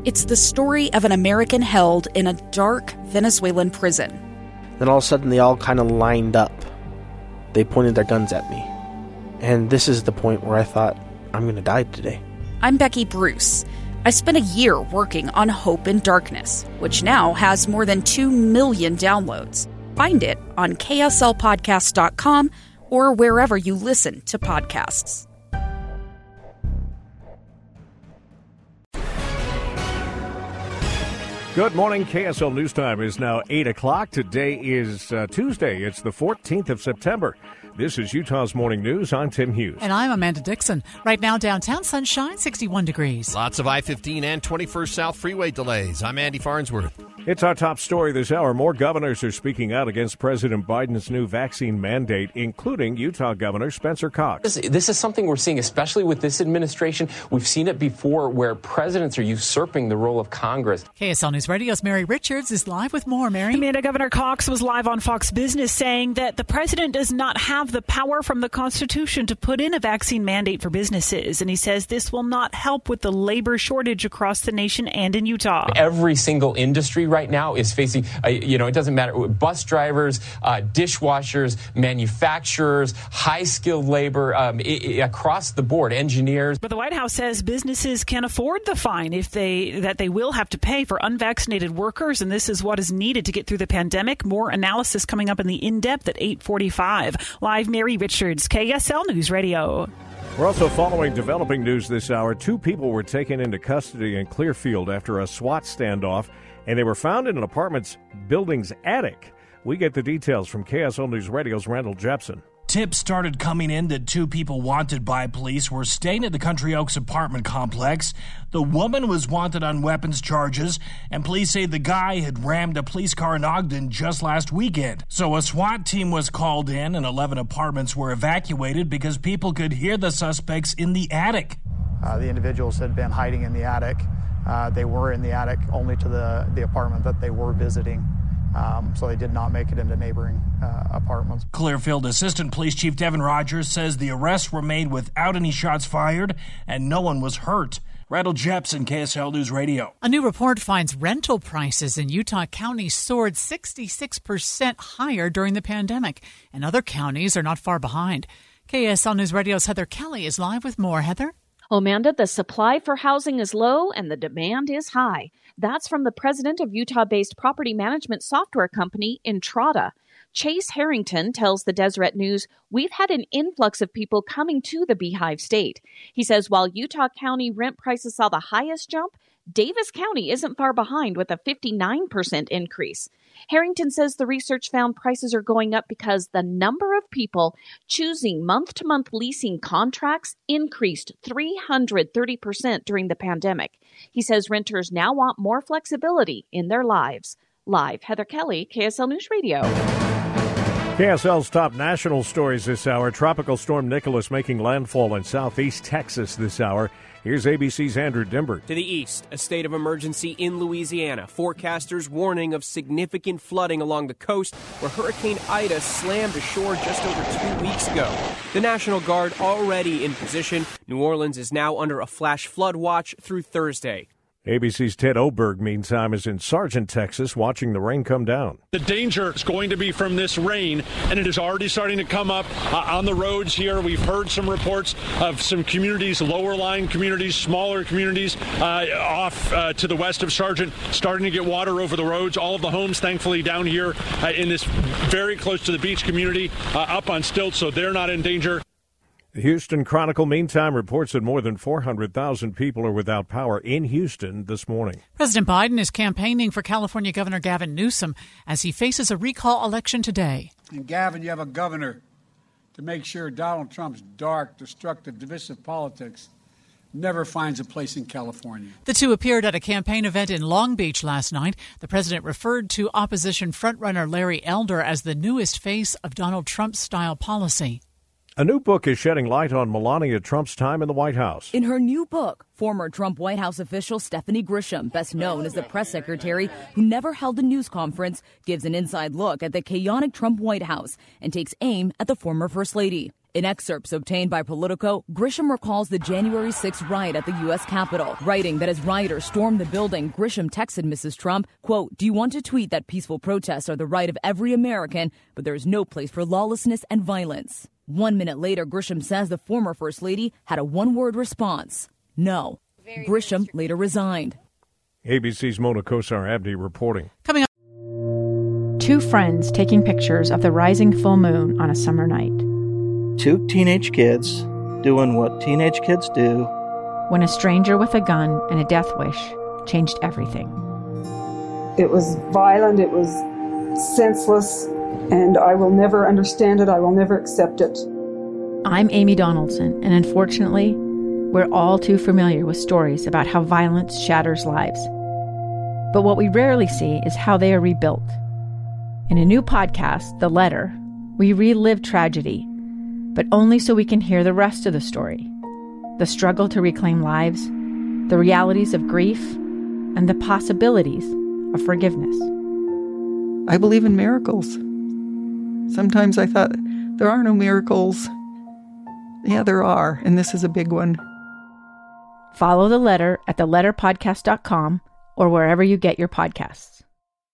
It's the story of an American held in a dark Venezuelan prison. Then all of a sudden they all kind of lined up. They pointed their guns at me. And this is the point where I thought, I'm going to die today. I'm Becky Bruce. I spent a year working on Hope in Darkness, which now has more than 2 million downloads. Find it on kslpodcast.com or wherever you listen to podcasts. Good morning. KSL News Time is now 8 o'clock. Today is Tuesday. It's the 14th of September. This is Utah's Morning News. I'm Tim Hughes. And I'm Amanda Dixon. Right now, downtown sunshine, 61 degrees. Lots of I-15 and 21st South freeway delays. I'm Andy Farnsworth. It's our top story this hour. More governors are speaking out against President Biden's new vaccine mandate, including Utah Governor Spencer Cox. This is something we're seeing, especially with this administration. We've seen it before where presidents are usurping the role of Congress. KSL News Radio's Mary Richards is live with more. Mary? Amanda, Governor Cox was live on Fox Business saying that the president does not have the power from the Constitution to put in a vaccine mandate for businesses. And he says this will not help with the labor shortage across the nation and in Utah. Every single industry right now is facing, it doesn't matter, bus drivers, dishwashers, manufacturers, high-skilled labor, across the board, engineers. But the White House says businesses can afford the fine that they will have to pay for unvaccinated workers, and this is what is needed to get through the pandemic. More analysis coming up in the In-Depth at 8:45. Live, Mary Richards, KSL News Radio. We're also following developing news this hour. 2 people were taken into custody in Clearfield after a SWAT standoff, and they were found in an apartment building's attic. We get the details from KSL News Radio's Randall Jepson. Tips started coming in that 2 people wanted by police were staying at the Country Oaks apartment complex. The woman was wanted on weapons charges, and police say the guy had rammed a police car in Ogden just last weekend. So a SWAT team was called in, and 11 apartments were evacuated because people could hear the suspects in the attic. The individuals had been hiding in the attic. They were in the attic only to the apartment that they were visiting. So they did not make it into neighboring apartments. Clearfield Assistant Police Chief Devin Rogers says the arrests were made without any shots fired and no one was hurt. Randall Jepson, KSL News Radio. A new report finds rental prices in Utah County soared 66% higher during the pandemic, and other counties are not far behind. KSL News Radio's Heather Kelly is live with more. Heather? Amanda, the supply for housing is low and the demand is high. That's from the president of Utah-based property management software company Entrata. Chase Harrington tells the Deseret News, "We've had an influx of people coming to the Beehive State." He says while Utah County rent prices saw the highest jump, Davis County isn't far behind with a 59% increase. Harrington says the research found prices are going up because the number of people choosing month-to-month leasing contracts increased 330% during the pandemic. He says renters now want more flexibility in their lives. Live, Heather Kelly, KSL News Radio. KSL's top national stories this hour. Tropical Storm Nicholas making landfall in southeast Texas this hour. Here's ABC's Andrew Dimber. To the east, a state of emergency in Louisiana. Forecasters warning of significant flooding along the coast where Hurricane Ida slammed ashore just over 2 weeks ago. The National Guard already in position. New Orleans is now under a flash flood watch through Thursday. ABC's Ted Oberg, meantime, is in Sargent, Texas, watching the rain come down. The danger is going to be from this rain, and it is already starting to come up on the roads here. We've heard some reports of some communities, lower-lying communities, smaller communities off to the west of Sargent, starting to get water over the roads. All of the homes, thankfully, down here in this very close to the beach community, up on stilts, so they're not in danger. The Houston Chronicle, meantime, reports that more than 400,000 people are without power in Houston this morning. President Biden is campaigning for California Governor Gavin Newsom as he faces a recall election today. And Gavin, you have a governor to make sure Donald Trump's dark, destructive, divisive politics never finds a place in California. The two appeared at a campaign event in Long Beach last night. The president referred to opposition frontrunner Larry Elder as the newest face of Donald Trump-style policy. A new book is shedding light on Melania Trump's time in the White House. In her new book, former Trump White House official Stephanie Grisham, best known as the press secretary who never held a news conference, gives an inside look at the chaotic Trump White House and takes aim at the former First Lady. In excerpts obtained by Politico, Grisham recalls the January 6th riot at the U.S. Capitol. Writing that as rioters stormed the building, Grisham texted Mrs. Trump, quote, "Do you want to tweet that peaceful protests are the right of every American, but there is no place for lawlessness and violence?" 1 minute later, Grisham says the former First Lady had a one-word response: no. Grisham later resigned. ABC's Mona Kosar Abdi reporting. Coming up. Two friends taking pictures of the rising full moon on a summer night. Two teenage kids doing what teenage kids do. When a stranger with a gun and a death wish changed everything. It was violent, it was senseless, and I will never understand it, I will never accept it. I'm Amy Donaldson, and unfortunately, we're all too familiar with stories about how violence shatters lives. But what we rarely see is how they are rebuilt. In a new podcast, The Letter, we relive tragedy, but only so we can hear the rest of the story. The struggle to reclaim lives, the realities of grief, and the possibilities of forgiveness. I believe in miracles. Sometimes I thought, there are no miracles. Yeah, there are, and this is a big one. Follow The Letter at theletterpodcast.com or wherever you get your podcasts.